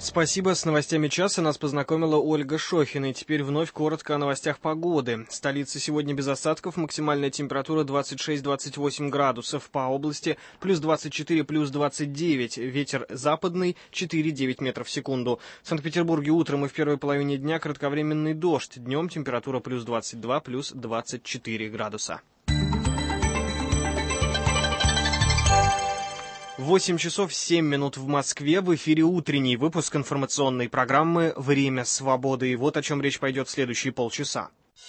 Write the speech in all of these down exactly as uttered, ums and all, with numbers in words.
Спасибо. С новостями часа нас познакомила Ольга Шохина. И теперь вновь коротко о новостях погоды. В столице сегодня без осадков, максимальная температура двадцать шесть - двадцать восемь градусов. По области плюс двадцать четыре - плюс двадцать девять. Ветер западный четыре - девять метров в секунду. В Санкт-Петербурге утром и в первой половине дня кратковременный дождь. Днем температура плюс двадцать два - плюс двадцать четыре градуса. восемь часов семь минут в Москве. В эфире утренний выпуск информационной программы «Время свободы». И вот о чем речь пойдет в следующие полчаса.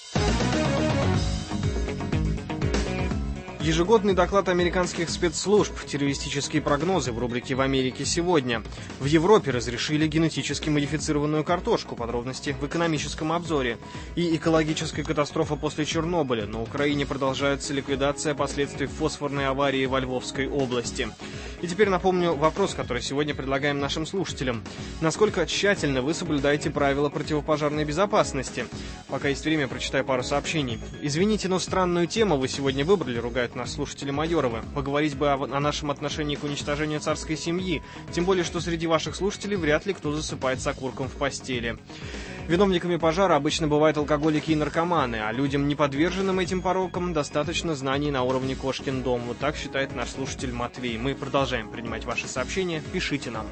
Ежегодный доклад американских спецслужб, террористические прогнозы в рубрике «В Америке сегодня». В Европе разрешили генетически модифицированную картошку, подробности в экономическом обзоре. И экологическая катастрофа после Чернобыля. На Украине продолжается ликвидация последствий фосфорной аварии во Львовской области. И теперь напомню вопрос, который сегодня предлагаем нашим слушателям. Насколько тщательно вы соблюдаете правила противопожарной безопасности? Пока есть время, прочитаю пару сообщений. Извините, но странную тему вы сегодня выбрали, ругают нас слушатели Майоровы. Поговорить бы о, о нашем отношении к уничтожению царской семьи. Тем более, что среди ваших слушателей вряд ли кто засыпает с окурком в постели. Виновниками пожара обычно бывают алкоголики и наркоманы, а людям, не подверженным этим порокам, достаточно знаний на уровне «Кошкин дом». Вот так считает наш слушатель Матвей. Мы продолжаем принимать ваши сообщения. Пишите нам.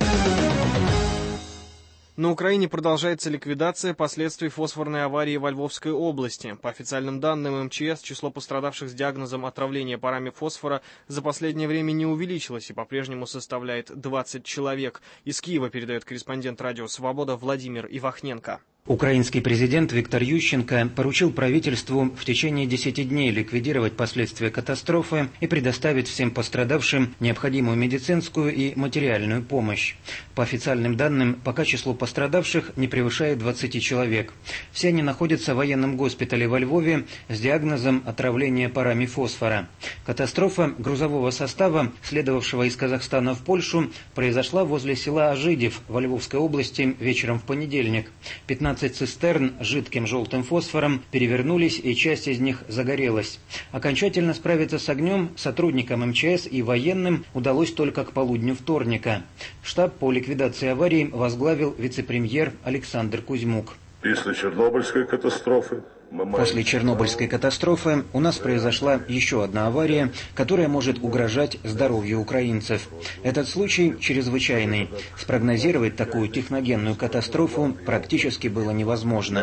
На Украине продолжается ликвидация последствий фосфорной аварии во Львовской области. По официальным данным эм че эс, число пострадавших с диагнозом отравления парами фосфора за последнее время не увеличилось и по-прежнему составляет двадцать человек. Из Киева передает корреспондент радио «Свобода» Владимир Ивахненко. Украинский президент Виктор Ющенко поручил правительству в течение десяти дней ликвидировать последствия катастрофы и предоставить всем пострадавшим необходимую медицинскую и материальную помощь. По официальным данным, пока число пострадавших не превышает двадцати человек. Все они находятся в военном госпитале во Львове с диагнозом отравления парами фосфора. Катастрофа грузового состава, следовавшего из Казахстана в Польшу, произошла возле села Ажидев во Львовской области вечером в понедельник. пятнадцать цистерн с жидким желтым фосфором перевернулись, и часть из них загорелась. Окончательно справиться с огнем сотрудникам эм че эс и военным удалось только к полудню вторника. Штаб по ликвидации аварии возглавил вице-премьер Александр Кузьмук. После Чернобыльской катастрофы После Чернобыльской катастрофы у нас произошла еще одна авария, которая может угрожать здоровью украинцев. Этот случай чрезвычайный. Спрогнозировать такую техногенную катастрофу практически было невозможно.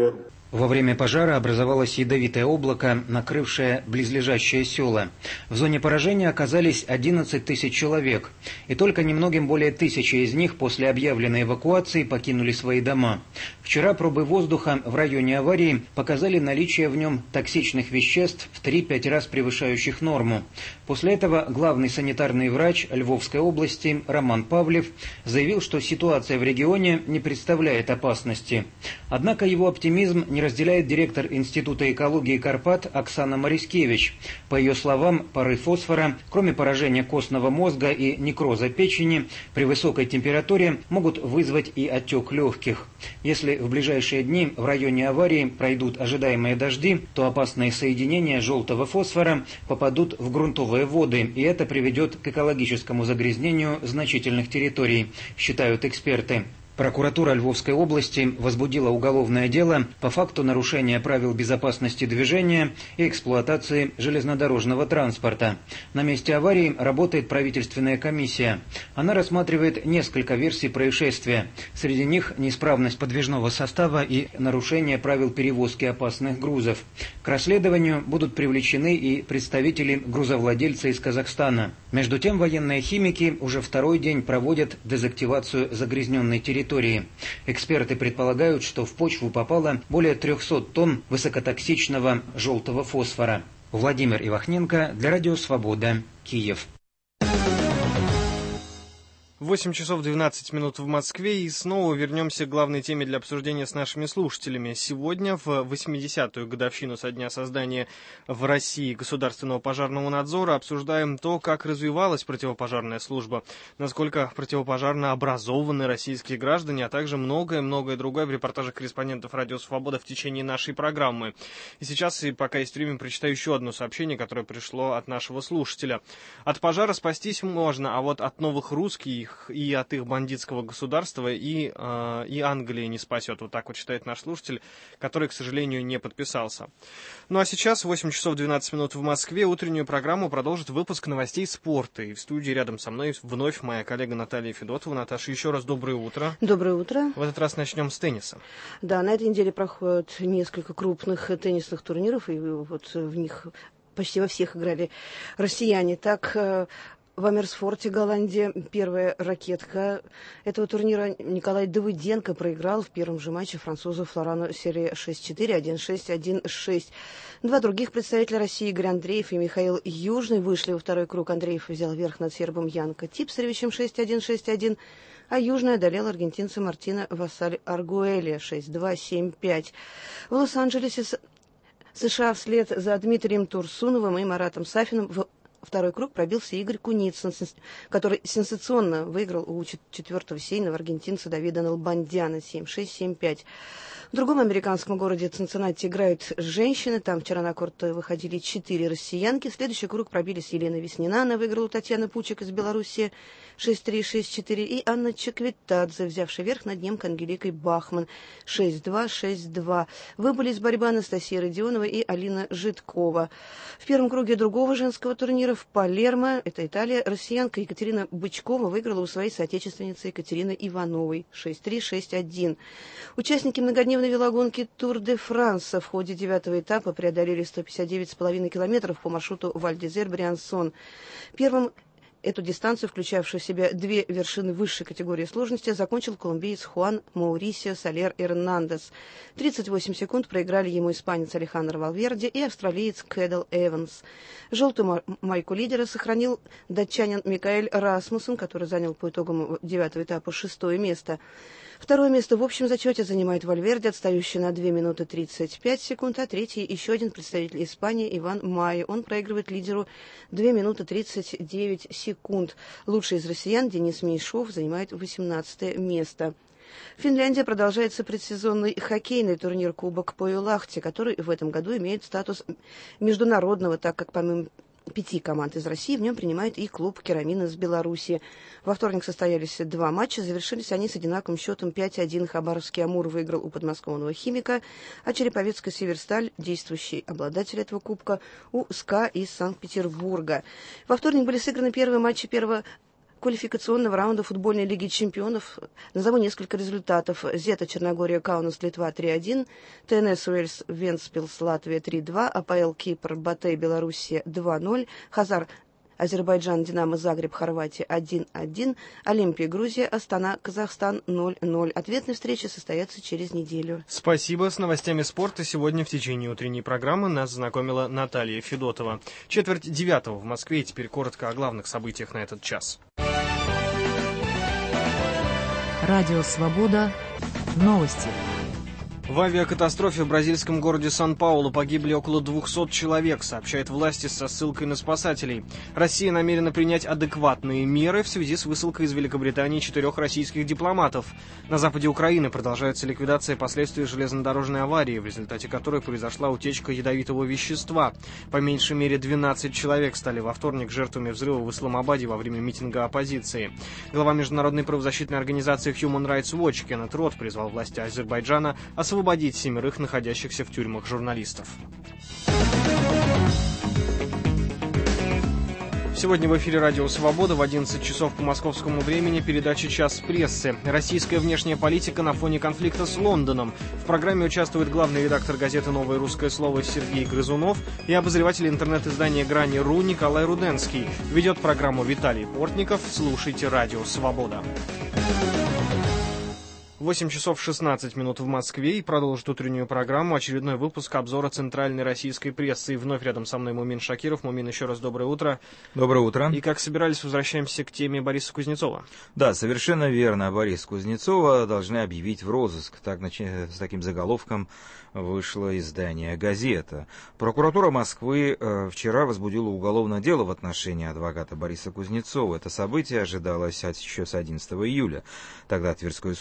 Во время пожара образовалось ядовитое облако, накрывшее близлежащие села. В зоне поражения оказались одиннадцать тысяч человек, и только немногим более тысячи из них после объявленной эвакуации покинули свои дома. Вчера пробы воздуха в районе аварии показали наличие в нем токсичных веществ в три-пять раз превышающих норму. После этого главный санитарный врач Львовской области Роман Павлев заявил, что ситуация в регионе не представляет опасности. Однако его оптимизм не разделяет директор Института экологии Карпат Оксана Марискевич. По ее словам, пары фосфора, кроме поражения костного мозга и некроза печени, при высокой температуре могут вызвать и отек легких. Если в ближайшие дни в районе аварии пройдут ожидаемые дожди, то опасные соединения желтого фосфора попадут в грунтовые воды, и это приведет к экологическому загрязнению значительных территорий, считают эксперты. Прокуратура Львовской области возбудила уголовное дело по факту нарушения правил безопасности движения и эксплуатации железнодорожного транспорта. На месте аварии работает правительственная комиссия. Она рассматривает несколько версий происшествия. Среди них неисправность подвижного состава и нарушение правил перевозки опасных грузов. К расследованию будут привлечены и представители грузовладельца из Казахстана. Между тем, военные химики уже второй день проводят дезактивацию загрязненной территории. Эксперты предполагают, что в почву попало более трехсот тонн высокотоксичного желтого фосфора. Владимир Ивахненко для Радио Свобода, Киев. восемь часов двенадцать минут в Москве, и снова вернемся к главной теме для обсуждения с нашими слушателями. Сегодня, в восьмидесятую годовщину со дня создания в России Государственного пожарного надзора, обсуждаем то, как развивалась противопожарная служба, насколько противопожарно образованы российские граждане, а также многое-многое другое в репортажах корреспондентов Радио Свобода в течение нашей программы. И сейчас, и пока есть время, прочитаю еще одно сообщение, которое пришло от нашего слушателя. От пожара спастись можно, а вот от новых русских их и от их бандитского государства, и, э, и Англии не спасет. Вот так вот считает наш слушатель, который, к сожалению, не подписался. Ну а сейчас восемь часов двенадцать минут в Москве. Утреннюю программу продолжит выпуск новостей спорта. И в студии рядом со мной вновь моя коллега Наталья Федотова. Наташа, еще раз доброе утро. Доброе утро. В этот раз начнем с тенниса. Да, на этой неделе проходят несколько крупных теннисных турниров, и вот в них почти во всех играли россияне. Так, в Амерсфорте, Голландия, первая ракетка этого турнира Николай Давыденко проиграл в первом же матче французу Флорану Серре шесть четыре, один шесть, один шесть. Два других представителя России, Игорь Андреев и Михаил Южный, вышли во второй круг. Андреев взял верх над сербом Янко Типсаревичем шесть один, шесть один, а Южный одолел аргентинца Мартина Вассаль-Аргуэля шесть два, семь пять. В Лос-Анджелесе США вслед за Дмитрием Турсуновым и Маратом Сафиным в второй круг пробился Игорь Куницын, который сенсационно выиграл у четвертого сейного аргентинца Давида Налбандяна семь шесть, семь пять. В другом американском городе Цинциннати играют женщины. Там вчера на корт выходили четыре россиянки. В следующий круг пробились Елена Веснина. Она выиграла у Татьяны Пучек из Беларуси шесть три, шесть четыре. И Анна Чаквитадзе, взявшая верх над немкой Ангеликой Бахман шесть два, шесть два. Выбыли из борьбы Анастасия Родионова и Алина Житкова. В первом круге другого женского турнира в Палермо, это Италия, россиянка Екатерина Бычкова выиграла у своей соотечественницы Екатерины Ивановой шесть три, шесть один. Участники многодневной велогонки Тур де Франса в ходе девятого этапа преодолели сто пятьдесят девять с половиной километров по маршруту Валь-д'Изер-Бриансон. Первым эту дистанцию, включавшую в себя две вершины высшей категории сложности, закончил колумбиец Хуан Маурисио Солер Эрнандес. тридцать восемь секунд проиграли ему испанец Алехандро Валверде и австралиец Кэдл Эванс. Желтую майку лидера сохранил датчанин Микаэль Расмуссен, который занял по итогам девятого этапа шестое место. Второе место в общем зачете занимает Вальверде, отстающий на две минуты тридцать пять секунд, а третий еще один представитель Испании Иван Майи. Он проигрывает лидеру две минуты тридцать девять секунд. Лучший из россиян Денис Меньшов занимает восемнадцатое место. Финляндия продолжается предсезонный хоккейный турнир Кубок Пойлахти, который в этом году имеет статус международного, так как помимо пяти команд из России в нем принимает и клуб «Керамин» из Беларуси. Во вторник состоялись два матча, завершились они с одинаковым счетом пять один. Хабаровский «Амур» выиграл у подмосковного «Химика», а Череповецкая «Северсталь», действующий обладатель этого кубка, у СКА из Санкт-Петербурга. Во вторник были сыграны первые матчи первого квалификационного раунда футбольной лиги чемпионов. Назову несколько результатов. Зета Черногория Каунас Литва три один, ТНС Уэльс Вентспилс Латвия три два, АПЛ Кипр Батэй Белоруссия два ноль, Хазар Азербайджан Динамо Загреб Хорватия один один, Олимпия Грузия Астана Казахстан ноль ноль. Ответные встречи состоятся через неделю. Спасибо. С новостями спорта сегодня в течение утренней программы нас знакомила Наталья Федотова. Четверть девятого в Москве, и теперь коротко о главных событиях на этот час. Радио «Свобода». Новости. В авиакатастрофе в бразильском городе Сан-Паулу погибли около двухсот человек, сообщают власти со ссылкой на спасателей. Россия намерена принять адекватные меры в связи с высылкой из Великобритании четырех российских дипломатов. На западе Украины продолжается ликвидация последствий железнодорожной аварии, в результате которой произошла утечка ядовитого вещества. По меньшей мере двенадцать человек стали во вторник жертвами взрыва в Исламабаде во время митинга оппозиции. Глава международной правозащитной организации Human Rights Watch Кеннет Рот призвал власти Азербайджана освободить освободить семерых находящихся в тюрьмах журналистов. Сегодня в эфире «Радио Свобода» в одиннадцать часов по московскому времени передача «Час прессы». Российская внешняя политика на фоне конфликта с Лондоном. В программе участвует главный редактор газеты «Новое русское слово» Сергей Грызунов и обозреватель интернет-издания «Грани.ру» Николай Руденский. Ведет программу Виталий Портников. Слушайте «Радио Свобода». восемь часов шестнадцать минут в Москве, и продолжит утреннюю программу очередной выпуск обзора центральной российской прессы. И вновь рядом со мной Мумин Шакиров. Мумин, еще раз доброе утро. Доброе утро. И как собирались, возвращаемся к теме Бориса Кузнецова. Да, совершенно верно. Бориса Кузнецова должны объявить в розыск. Так, с таким заголовком вышло издание «Газета». Прокуратура Москвы э, вчера возбудила уголовное дело в отношении адвоката Бориса Кузнецова. Это событие ожидалось от, еще с одиннадцатого июля. Тогда Тверской суд Москвы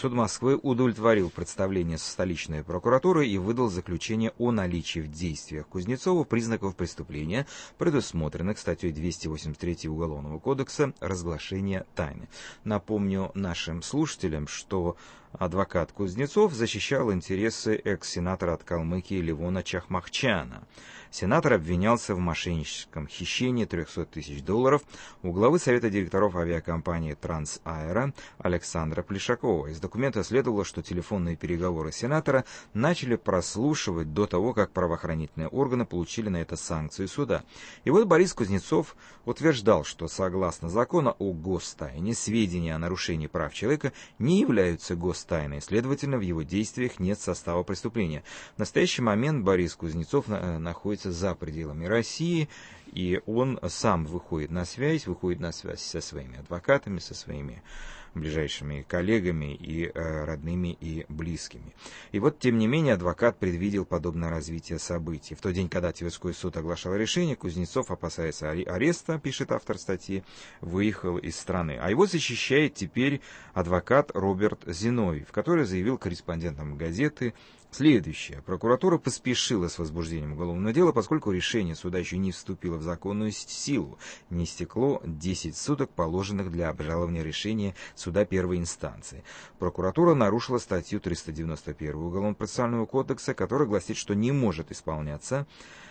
Москвы удовлетворил представление со столичной прокуратуры и выдал заключение о наличии в действиях Кузнецова признаков преступления, предусмотренных статьей двести восемьдесят три Уголовного кодекса «Разглашение тайны». Напомню нашим слушателям, что адвокат Кузнецов защищал интересы экс-сенатора от Калмыкии Левона Чахмахчана. Сенатор обвинялся в мошенническом хищении трехсот тысяч долларов у главы Совета директоров авиакомпании «Трансаэро» Александра Плешакова. Из документа следовало, что телефонные переговоры сенатора начали прослушивать до того, как правоохранительные органы получили на это санкции суда. И вот Борис Кузнецов утверждал, что согласно закону о гостайне сведения о нарушении прав человека не являются гостайной, следовательно, в его действиях нет состава преступления. В настоящий момент Борис Кузнецов находится за пределами России, и он сам выходит на связь, выходит на связь со своими адвокатами, со своими ближайшими коллегами и э, родными и близкими. И вот, тем не менее, адвокат предвидел подобное развитие событий. В тот день, когда Тверской суд оглашал решение, Кузнецов, опасаясь ареста, пишет автор статьи, выехал из страны. А его защищает теперь адвокат Роберт Зиновьев, который заявил корреспондентам газеты следующее. Прокуратура поспешила с возбуждением уголовного дела, поскольку решение суда еще не вступило в законную силу. Не истекло десять суток, положенных для обжалования решения суда первой инстанции. Прокуратура нарушила статью триста девяносто один Уголовно-процессуального кодекса, которая гласит, что не может исполняться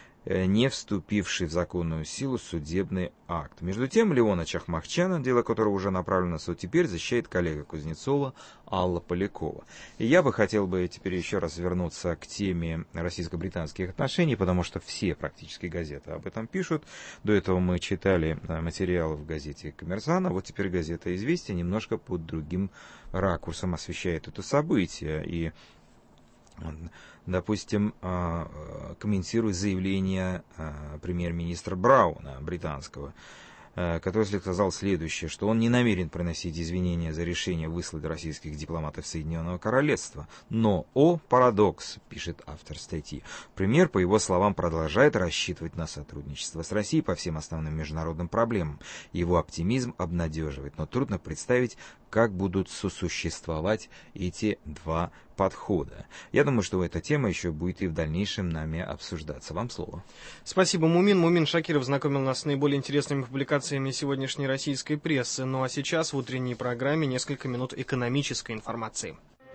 не вступивший в законную силу судебный акт. Между тем, Левона Чахмахчана, дело которого уже направлено в суд, теперь защищает коллега Кузнецова Алла Полякова. И я бы хотел бы теперь еще раз вернуться к теме российско-британских отношений, потому что все практически газеты об этом пишут. До этого мы читали материалы в газете «Коммерсант», а вот теперь газета «Известия» немножко под другим ракурсом освещает это событие. И допустим, комментирует заявление премьер-министра Брауна британского, который сказал следующее, что он не намерен приносить извинения за решение выслать российских дипломатов Соединенного Королевства. Но, о парадокс, пишет автор статьи, премьер, по его словам, продолжает рассчитывать на сотрудничество с Россией по всем основным международным проблемам. Его оптимизм обнадеживает, но трудно представить, как будут сосуществовать эти два подхода. Я думаю, что эта тема еще будет и в дальнейшем нами обсуждаться. Вам слово. Спасибо, Мумин. Мумин Шакиров знакомил нас с наиболее интересными публикациями сегодняшней российской прессы. Ну а сейчас в утренней программе несколько минут экономической информации.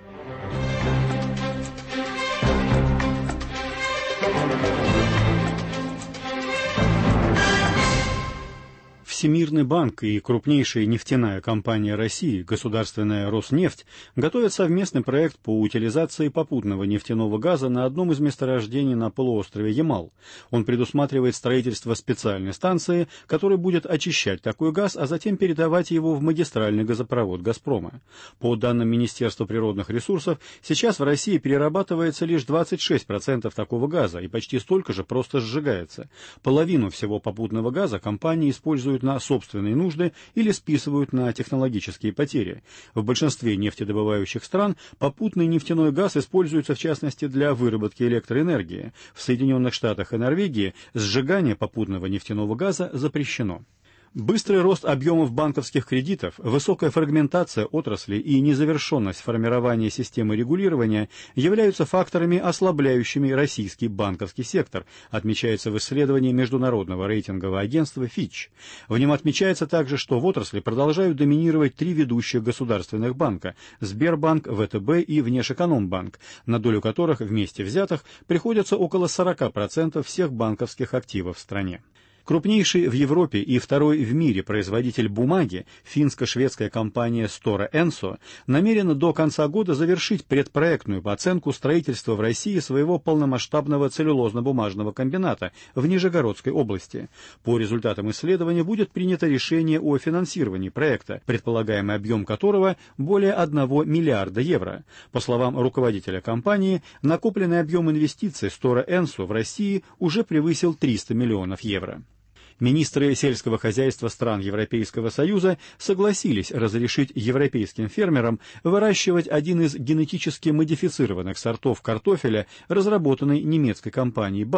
Всемирный банк и крупнейшая нефтяная компания России, государственная Роснефть, готовят совместный проект по утилизации попутного нефтяного газа на одном из месторождений на полуострове Ямал. Он предусматривает строительство специальной станции, которая будет очищать такой газ, а затем передавать его в магистральный газопровод «Газпрома». По данным Министерства природных ресурсов, сейчас в России перерабатывается лишь двадцать шесть процентов такого газа, и почти столько же просто сжигается. Половину всего попутного газа компании используют на собственные нужды или списывают на технологические потери. В большинстве нефтедобывающих стран попутный нефтяной газ используется в частности для выработки электроэнергии. В Соединенных Штатах и Норвегии сжигание попутного нефтяного газа запрещено. Быстрый рост объемов банковских кредитов, высокая фрагментация отрасли и незавершенность формирования системы регулирования являются факторами, ослабляющими российский банковский сектор, отмечается в исследовании международного рейтингового агентства Fitch. В нем отмечается также, что в отрасли продолжают доминировать три ведущих государственных банка – Сбербанк, ВТБ и Внешэкономбанк, на долю которых вместе взятых приходится около сорок процентов всех банковских активов в стране. Крупнейший в Европе и второй в мире производитель бумаги, финско-шведская компания Stora Enso, намерена до конца года завершить предпроектную оценку строительства в России своего полномасштабного целлюлозно-бумажного комбината в Нижегородской области. По результатам исследования будет принято решение о финансировании проекта, предполагаемый объем которого более одного миллиарда евро. По словам руководителя компании, накопленный объем инвестиций Stora Enso в России уже превысил триста миллионов евро. Министры сельского хозяйства стран Европейского Союза согласились разрешить европейским фермерам выращивать один из генетически модифицированных сортов картофеля, разработанный немецкой компанией би эй эс эф.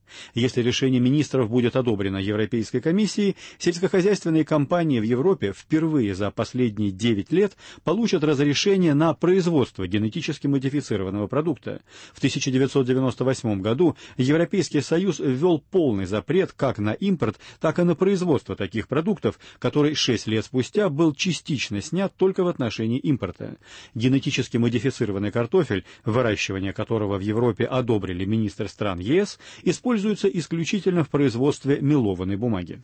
Если решение министров будет одобрено Европейской комиссией, сельскохозяйственные компании в Европе впервые за последние девять лет получат разрешение на производство генетически модифицированного продукта. В тысяча девятьсот девяносто восьмом году Европейский Союз ввел полный запрет как на импорт, так и на производство таких продуктов, который шесть лет спустя был частично снят только в отношении импорта. Генетически модифицированный картофель, выращивание которого в Европе одобрили министры стран ЕС, используется исключительно в производстве мелованной бумаги.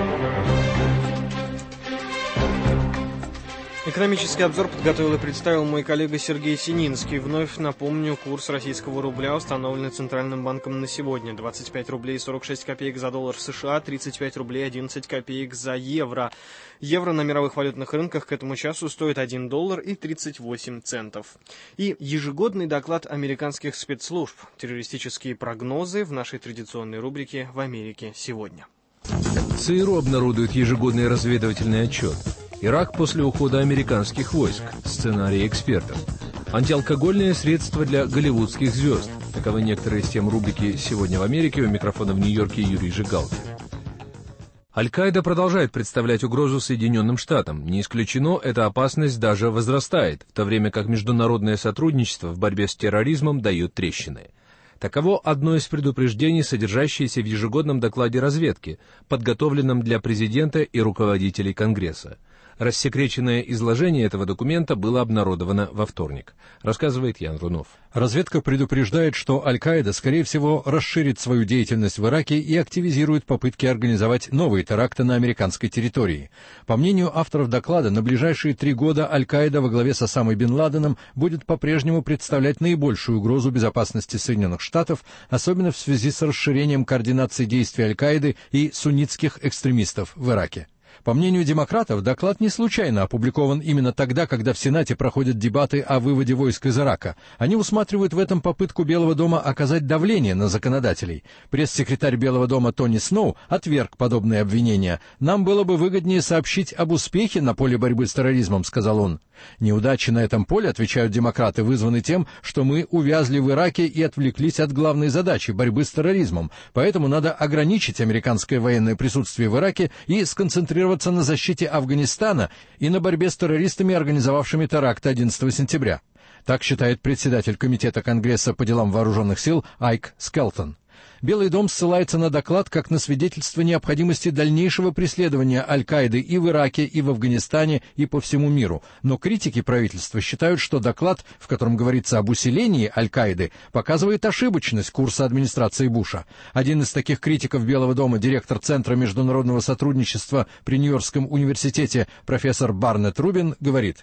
Экономический обзор подготовил и представил мой коллега Сергей Сининский. Вновь напомню, курс российского рубля установленный Центральным банком на сегодня. двадцать пять рублей сорок шесть копеек за доллар США, тридцать пять рублей одиннадцать копеек за евро. Евро на мировых валютных рынках к этому часу стоит один доллар и тридцать восемь центов. И ежегодный доклад американских спецслужб. Террористические прогнозы в нашей традиционной рубрике «В Америке сегодня». ЦРУ обнародует ежегодный разведывательный отчет. Ирак после ухода американских войск. Сценарий экспертов. Антиалкогольные средства для голливудских звезд. Таковы некоторые из тем рубрики «Сегодня в Америке». У микрофона в Нью-Йорке Юрий Жигалкин. Аль-Каида продолжает представлять угрозу Соединенным Штатам. Не исключено, эта опасность даже возрастает, в то время как международное сотрудничество в борьбе с терроризмом дает трещины. Таково одно из предупреждений, содержащееся в ежегодном докладе разведки, подготовленном для президента и руководителей Конгресса. Рассекреченное изложение этого документа было обнародовано во вторник, рассказывает Ян Рунов. Разведка предупреждает, что Аль-Каида, скорее всего, расширит свою деятельность в Ираке и активизирует попытки организовать новые теракты на американской территории. По мнению авторов доклада, на ближайшие три года Аль-Каида во главе с Осамой бен Ладеном будет по-прежнему представлять наибольшую угрозу безопасности Соединенных Штатов, особенно в связи с расширением координации действий Аль-Каиды и суннитских экстремистов в Ираке. По мнению демократов, доклад не случайно опубликован именно тогда, когда в Сенате проходят дебаты о выводе войск из Ирака. Они усматривают в этом попытку Белого дома оказать давление на законодателей. Пресс-секретарь Белого дома Тони Сноу отверг подобные обвинения. «Нам было бы выгоднее сообщить об успехе на поле борьбы с терроризмом», — сказал он. Неудачи на этом поле, отвечают демократы, вызваны тем, что мы увязли в Ираке и отвлеклись от главной задачи — борьбы с терроризмом. Поэтому надо ограничить американское военное присутствие в Ираке и сконцентрироваться на защите Афганистана и на борьбе с террористами, организовавшими теракты одиннадцатого сентября. Так считает председатель Комитета Конгресса по делам вооруженных сил Айк Скелтон. Белый дом ссылается на доклад как на свидетельство необходимости дальнейшего преследования Аль-Каиды и в Ираке, и в Афганистане, и по всему миру. Но критики правительства считают, что доклад, в котором говорится об усилении Аль-Каиды, показывает ошибочность курса администрации Буша. Один из таких критиков Белого дома, директор Центра международного сотрудничества при Нью-Йоркском университете профессор Барнетт Рубин, говорит: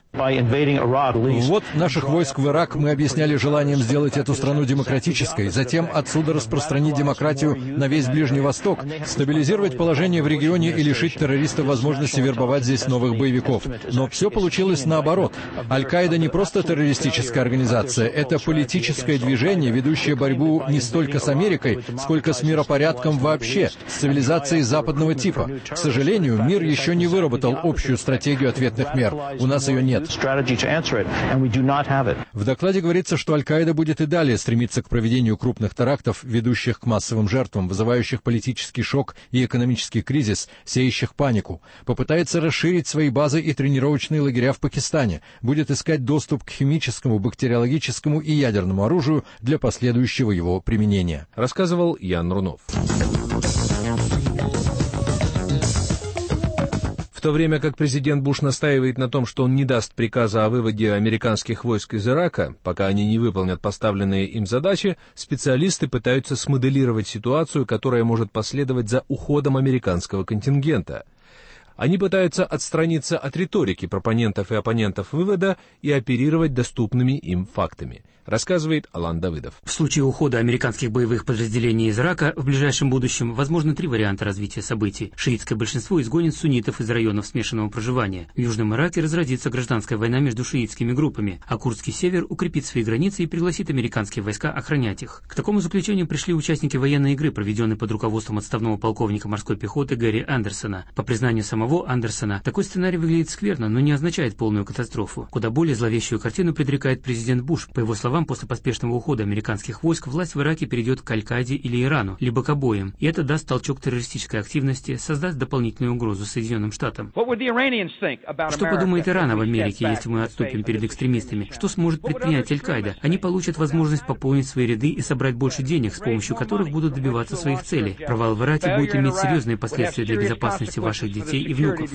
«Ввод наших войск в Ирак мы объясняли желанием сделать эту страну демократической, затем отсюда распространить демократию на весь Ближний Восток, стабилизировать положение в регионе и лишить террористов возможности вербовать здесь новых боевиков. Но все получилось наоборот. Аль-Каида не просто террористическая организация, это политическое движение, ведущее борьбу не столько с Америкой, сколько с миропорядком вообще, с цивилизацией западного типа. К сожалению, мир еще не выработал общую стратегию ответных мер. У нас ее нет». В докладе говорится, что Аль-Каида будет и далее стремиться к проведению крупных терактов, ведущих к массовым жертвам, вызывающих политический шок и экономический кризис, сеющих панику, попытается расширить свои базы и тренировочные лагеря в Пакистане, будет искать доступ к химическому, бактериологическому и ядерному оружию для последующего его применения. Рассказывал Ян Рунов. В то время как президент Буш настаивает на том, что он не даст приказа о выводе американских войск из Ирака, пока они не выполнят поставленные им задачи, специалисты пытаются смоделировать ситуацию, которая может последовать за уходом американского контингента. Они пытаются отстраниться от риторики пропонентов и оппонентов вывода и оперировать доступными им фактами, рассказывает Алан Давыдов. В случае ухода американских боевых подразделений из Ирака в ближайшем будущем возможны три варианта развития событий. Шиитское большинство изгонит суннитов из районов смешанного проживания. В Южном Ираке разразится гражданская война между шиитскими группами, а курдский север укрепит свои границы и пригласит американские войска охранять их. К такому заключению пришли участники военной игры, проведенной под руководством отставного полковника морской пехоты Гэри Андерсона. По признанию самого самого Андерсона, такой сценарий выглядит скверно, но не означает полную катастрофу. Куда более зловещую картину предрекает президент Буш. По его словам, после поспешного ухода американских войск власть в Ираке перейдет к Аль-Каиде или Ирану, либо к обоим, и это даст толчок террористической активности, создаст дополнительную угрозу Соединенным Штатам. Что подумает Иран об Америке, если мы отступим перед экстремистами? Что сможет предпринять Аль-Каида? Они получат возможность пополнить свои ряды и собрать больше денег, с помощью которых будут добиваться своих целей. Провал в Ираке будет иметь серьезные последствия для безопасности ваших детей и внуков.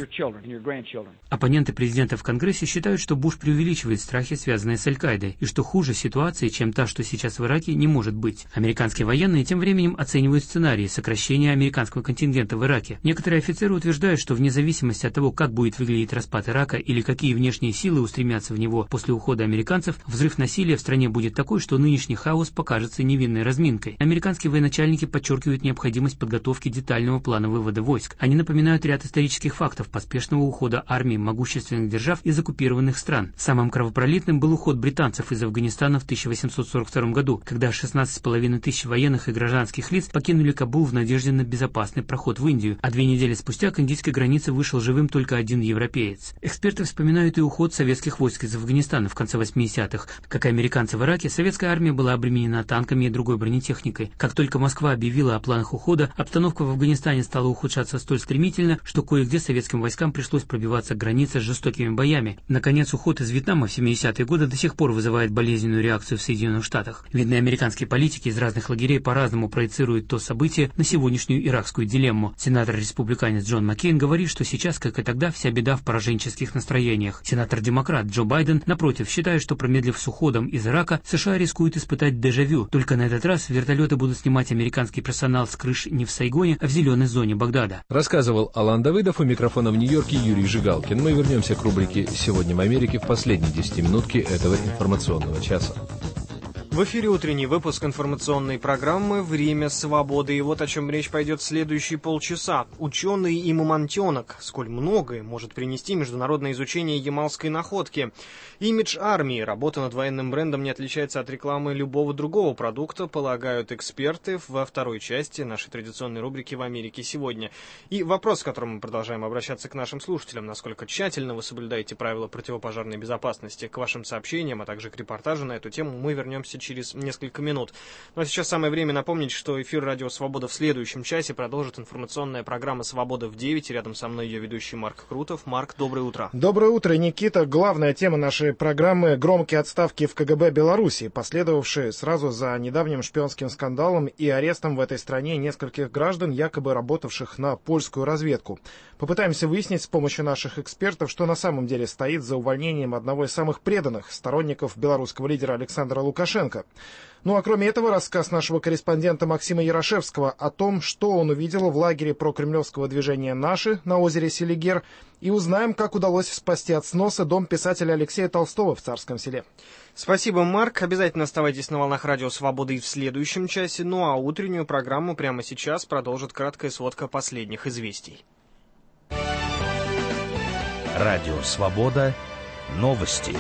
Оппоненты президента в Конгрессе считают, что Буш преувеличивает страхи, связанные с Аль-Каидой, и что хуже ситуации, чем та, что сейчас в Ираке, не может быть. Американские военные тем временем оценивают сценарии сокращения американского контингента в Ираке. Некоторые офицеры утверждают, что вне зависимости от того, как будет выглядеть распад Ирака или какие внешние силы устремятся в него после ухода американцев, взрыв насилия в стране будет такой, что нынешний хаос покажется невинной разминкой. Американские военачальники подчеркивают необходимость подготовки детального плана вывода войск. Они напоминают ряд исторических фактов поспешного ухода армий могущественных держав из оккупированных стран. Самым кровопролитным был уход британцев из Афганистана в тысяча восемьсот сорок втором году, когда шестнадцать с половиной тысяч военных и гражданских лиц покинули Кабул в надежде на безопасный проход в Индию, а две недели спустя к индийской границе вышел живым только один европеец. Эксперты вспоминают и уход советских войск из Афганистана в конце восьмидесятых. Как и американцы в Ираке, советская армия была обременена танками и другой бронетехникой. Как только Москва объявила о планах ухода, обстановка в Афганистане стала ухудшаться столь стремительно, что кое-где советским войскам пришлось пробиваться к границе с жестокими боями. Наконец, уход из Вьетнама в семидесятые годы до сих пор вызывает болезненную реакцию в Соединенных Штатах. Видные американские политики из разных лагерей по-разному проецируют то событие на сегодняшнюю иракскую дилемму. Сенатор-республиканец Джон Маккейн говорит, что сейчас, как и тогда, вся беда в пораженческих настроениях. Сенатор-демократ Джо Байден, напротив, считает, что промедлив с уходом из Ирака, США рискуют испытать дежавю. Только на этот раз вертолеты будут снимать американский персонал с крыш не в Сайгоне, а в зеленой зоне Багдада. Рассказывал Алан Давыдов, у микрофона в Нью-Йорке Юрий Жигалкин. Мы вернемся к рубрике «Сегодня в Америке» в последней десятиминутке этого информационного часа. В эфире утренний выпуск информационной программы «Время свободы». И вот о чем речь пойдет в следующие полчаса. Ученый и мамонтенок. Сколь многое может принести международное изучение ямалской находки. Имидж армии. Работа над военным брендом не отличается от рекламы любого другого продукта, полагают эксперты во второй части нашей традиционной рубрики «В Америке сегодня». И вопрос, с которым мы продолжаем обращаться к нашим слушателям. Насколько тщательно вы соблюдаете правила противопожарной безопасности? К вашим сообщениям, а также к репортажу на эту тему мы вернемся через несколько минут. Ну а сейчас самое время напомнить, что эфир «Радио Свобода» в следующем часе продолжит информационная программа «Свобода в девять». Рядом со мной ее ведущий Марк Крутов. Марк, доброе утро. Доброе утро, Никита. Главная тема нашей программы — громкие отставки в ка гэ бэ Беларуси, последовавшие сразу за недавним шпионским скандалом и арестом в этой стране нескольких граждан, якобы работавших на польскую разведку. Попытаемся выяснить с помощью наших экспертов, что на самом деле стоит за увольнением одного из самых преданных сторонников белорусского лидера Александра Лукашенко. Ну а кроме этого, рассказ нашего корреспондента Максима Ярошевского о том, что он увидел в лагере прокремлевского движения «Наши» на озере Селигер, и узнаем, как удалось спасти от сноса дом писателя Алексея Толстого в Царском Селе. Спасибо, Марк. Обязательно оставайтесь на волнах «Радио Свободы» и в следующем часе. Ну а утреннюю программу прямо сейчас продолжит краткая сводка последних известий. Радио Свобода. Новости.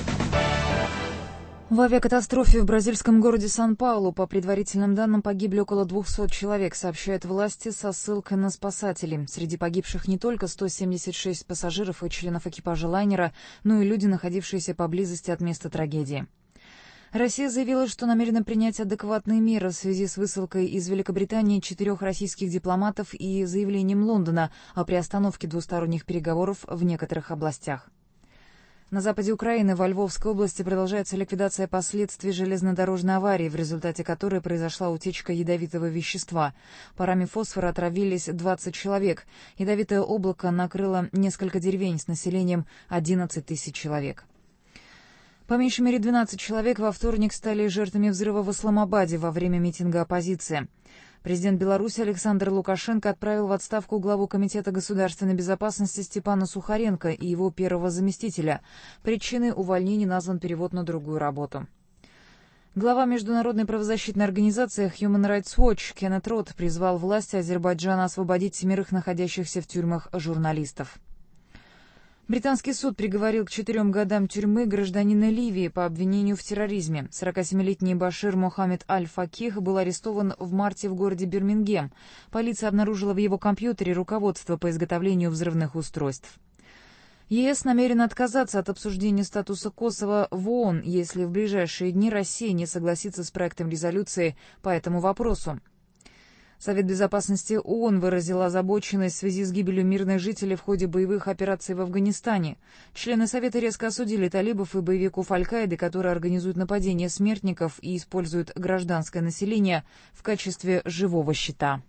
В авиакатастрофе в бразильском городе Сан-Паулу, по предварительным данным, погибли около двухсот человек, сообщают власти со ссылкой на спасателей. Среди погибших не только сто семьдесят шесть пассажиров и членов экипажа лайнера, но и люди, находившиеся поблизости от места трагедии. Россия заявила, что намерена принять адекватные меры в связи с высылкой из Великобритании четырех российских дипломатов и заявлением Лондона о приостановке двусторонних переговоров в некоторых областях. На западе Украины, во Львовской области, продолжается ликвидация последствий железнодорожной аварии, в результате которой произошла утечка ядовитого вещества. Парами фосфора отравились двадцать человек. Ядовитое облако накрыло несколько деревень с населением одиннадцать тысяч человек. По меньшей мере двенадцать человек во вторник стали жертвами взрыва в Исламабаде во время митинга оппозиции. Президент Беларуси Александр Лукашенко отправил в отставку главу Комитета государственной безопасности Степана Сухаренко и его первого заместителя. Причиной увольнения назван перевод на другую работу. Глава международной правозащитной организации Human Rights Watch Кеннет Рот призвал власти Азербайджана освободить семерых находящихся в тюрьмах журналистов. Британский суд приговорил к четырем годам тюрьмы гражданина Ливии по обвинению в терроризме. сорокасемилетний Башир Мохаммед Аль-Факих был арестован в марте в городе Бирмингем. Полиция обнаружила в его компьютере руководство по изготовлению взрывных устройств. ЕС намерен отказаться от обсуждения статуса Косово в ООН, если в ближайшие дни Россия не согласится с проектом резолюции по этому вопросу. Совет безопасности ООН выразил озабоченность в связи с гибелью мирных жителей в ходе боевых операций в Афганистане. Члены Совета резко осудили талибов и боевиков Аль-Каиды, которые организуют нападения смертников и используют гражданское население в качестве живого щита.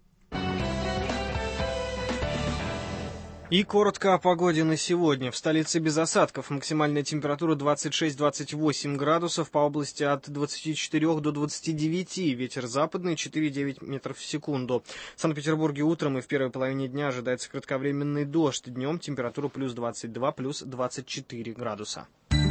И коротко о погоде на сегодня. В столице без осадков. Максимальная температура двадцать шесть — двадцать восемь градусов. По области от двадцати четырёх до двадцати девяти. Ветер западный четыре — девять метров в секунду. В Санкт-Петербурге утром и в первой половине дня ожидается кратковременный дождь. Днем температура плюс двадцать два, плюс двадцать четыре градуса.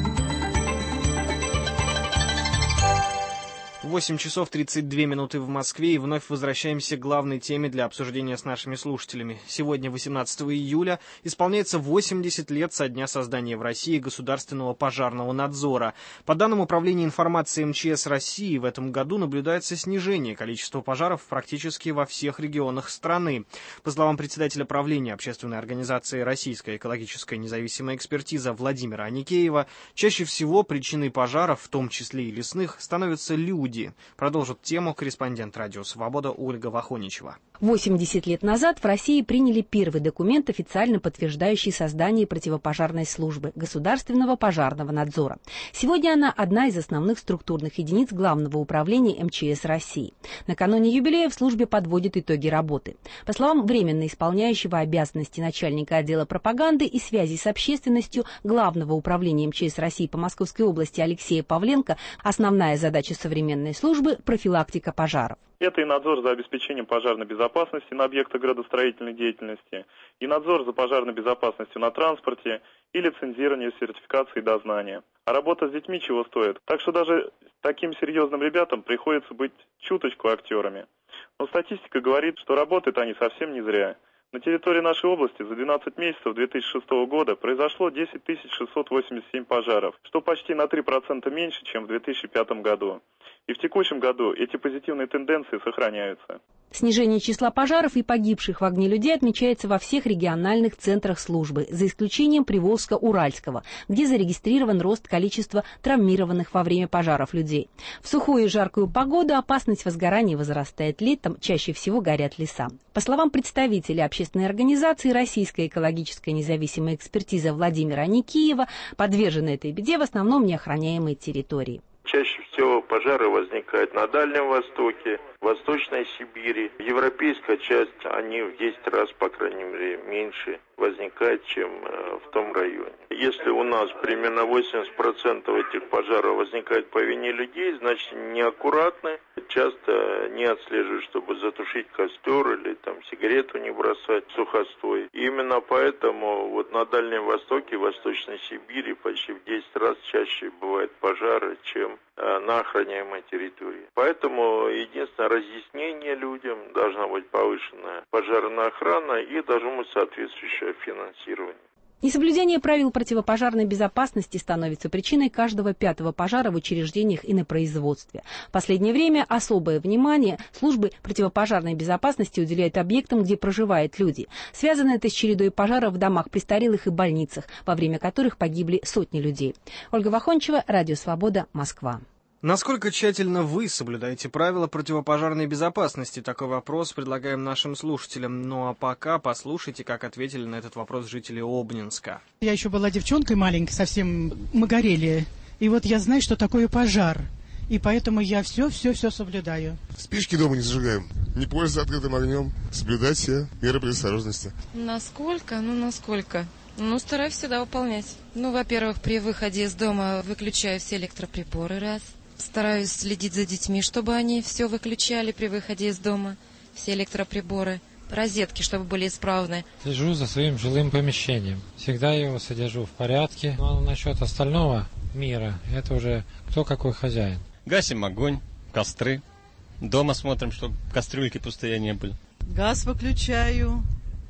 восемь часов тридцать две минуты в Москве, и вновь возвращаемся к главной теме для обсуждения с нашими слушателями. Сегодня, восемнадцатого июля, исполняется восемьдесят лет со дня создания в России государственного пожарного надзора. По данным Управления информации МЧС России, в этом году наблюдается снижение количества пожаров практически во всех регионах страны. По словам председателя правления общественной организации «Российская экологическая независимая экспертиза» Владимира Аникеева, чаще всего причиной пожаров, в том числе и лесных, становятся люди. Продолжит тему корреспондент «Радио Свобода» Ольга Вахоничева. восемьдесят лет назад в России приняли первый документ, официально подтверждающий создание противопожарной службы – Государственного пожарного надзора. Сегодня она одна из основных структурных единиц Главного управления МЧС России. Накануне юбилея в службе подводят итоги работы. По словам временно исполняющего обязанности начальника отдела пропаганды и связи с общественностью Главного управления МЧС России по Московской области Алексея Павленко, основная задача современной службы – профилактика пожаров. Это и надзор за обеспечением пожарной безопасности на объектах градостроительной деятельности, и надзор за пожарной безопасностью на транспорте, и лицензирование, сертификации и дознания. А работа с детьми чего стоит? Так что даже таким серьезным ребятам приходится быть чуточку актерами. Но статистика говорит, что работают они совсем не зря. На территории нашей области за двенадцать месяцев две тысячи шестого года произошло десять тысяч шестьсот восемьдесят семь пожаров, что почти на три процента меньше, чем в две тысячи пятом году. И в текущем году эти позитивные тенденции сохраняются. Снижение числа пожаров и погибших в огне людей отмечается во всех региональных центрах службы, за исключением Приволжско-Уральского, где зарегистрирован рост количества травмированных во время пожаров людей. В сухую и жаркую погоду опасность возгорания возрастает. Летом чаще всего горят леса. По словам представителя общественной организации «Российская экологическая независимая экспертиза» Владимира Аникеева, подвержены этой беде в основном неохраняемые территории. Чаще всего пожары возникают на Дальнем Востоке, в Восточной Сибири. Европейская часть, они в десять раз, по крайней мере, меньше возникает, чем в том районе. Если у нас примерно восемьдесят процентов этих пожаров возникает по вине людей, значит неаккуратны, часто не отслеживают, чтобы затушить костер или там сигарету не бросать, сухостой. И именно поэтому вот на Дальнем Востоке, в Восточной Сибири почти в десять раз чаще бывают пожары, чем на охраняемой территории. Поэтому единственное разъяснение людям, должна быть повышенная пожарная охрана и должно быть соответствующее финансирование. Несоблюдение правил противопожарной безопасности становится причиной каждого пятого пожара в учреждениях и на производстве. В последнее время особое внимание службы противопожарной безопасности уделяют объектам, где проживают люди. Связано это с чередой пожаров в домах престарелых и больницах, во время которых погибли сотни людей. Ольга Вахончева, Радио Свобода, Москва. Насколько тщательно вы соблюдаете правила противопожарной безопасности? Такой вопрос предлагаем нашим слушателям. Ну а пока послушайте, как ответили на этот вопрос жители Обнинска. Я еще была девчонкой маленькой, совсем мы горели. И вот я знаю, что такое пожар. И поэтому я все-все-все соблюдаю. Спички дома не зажигаем. Не пользуемся открытым огнем. Соблюдать все меры предосторожности. Насколько? Ну, насколько? Ну, стараюсь всегда выполнять. Ну, во-первых, при выходе из дома выключаю все электроприборы, раз. Стараюсь следить за детьми, чтобы они все выключали при выходе из дома, все электроприборы, розетки, чтобы были исправны. Слежу за своим жилым помещением. Всегда его содержу в порядке. Ну, а насчет остального мира, это уже кто какой хозяин. Гасим огонь, костры. Дома смотрим, чтобы кастрюльки пустые не были. Газ выключаю,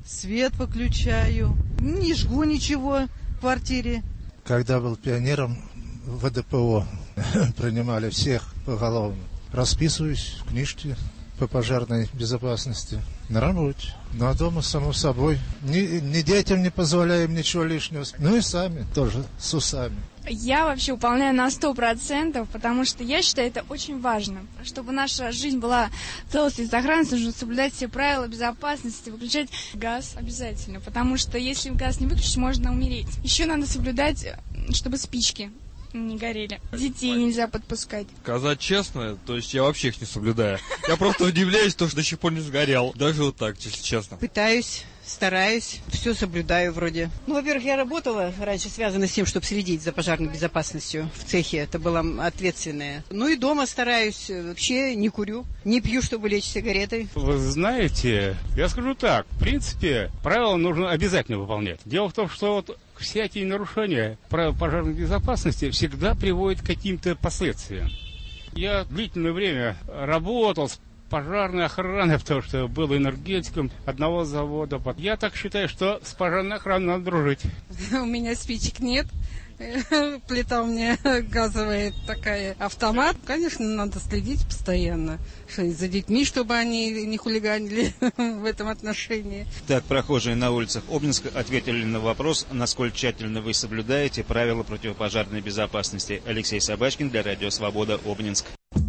свет выключаю, не жгу ничего в квартире. Когда был пионером в ВДПО, принимали всех поголовно. Расписываюсь в книжке по пожарной безопасности на работе. Ну а дома, само собой, ни, ни детям не позволяем ничего лишнего. Ну и сами тоже с усами. Я вообще выполняю на сто процентов, потому что я считаю это очень важно. Чтобы наша жизнь была целостной и сохранной, нужно соблюдать все правила безопасности, выключать газ обязательно, потому что если газ не выключить, можно умереть. Еще надо соблюдать, чтобы спички не горели. Детей нельзя подпускать. Сказать честно, то есть я вообще их не соблюдаю. Я просто удивляюсь, что до сих пор не сгорел. Даже вот так, если честно. Пытаюсь, стараюсь, все соблюдаю вроде. Ну, во-первых, я работала раньше, связана с тем, чтобы следить за пожарной безопасностью в цехе. Это было ответственное. Ну и дома стараюсь, вообще не курю, не пью, чтобы лечь сигаретой. Вы знаете, я скажу так, в принципе, правила нужно обязательно выполнять. Дело в том, что вот всякие нарушения правил пожарной безопасности всегда приводят к каким-то последствиям. Я длительное время работал с пожарной охраной, потому что был энергетиком одного завода. Я так считаю, что с пожарной охраной надо дружить. У меня спичек нет. Плита у меня газовая такая, автомат. Конечно, надо следить постоянно за детьми, чтобы они не хулиганили в этом отношении. Так, прохожие на улицах Обнинска ответили на вопрос, насколько тщательно вы соблюдаете правила противопожарной безопасности. Алексей Собачкин для Радио Свобода, Обнинск.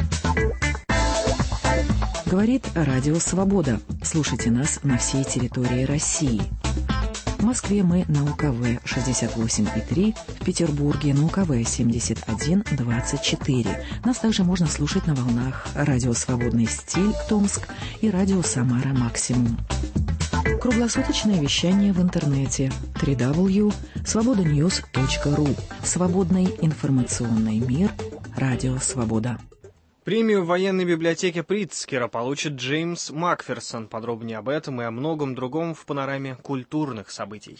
Говорит Радио Свобода. Слушайте нас на всей территории России. В Москве мы на У Ка Вэ шестьдесят восемь и три, в Петербурге на У Ка Вэ семьдесят один двадцать четыре. Нас также можно слушать на волнах радио «Свободный стиль» Томск и радио «Самара Максимум». Круглосуточное вещание в интернете дабл ю дабл ю дабл ю точка свобода ньюс точка ру. Свободный информационный мир. Радио Свобода. Премию в военной библиотеке Притцкера получит Джеймс Макферсон. Подробнее об этом и о многом другом в панораме культурных событий.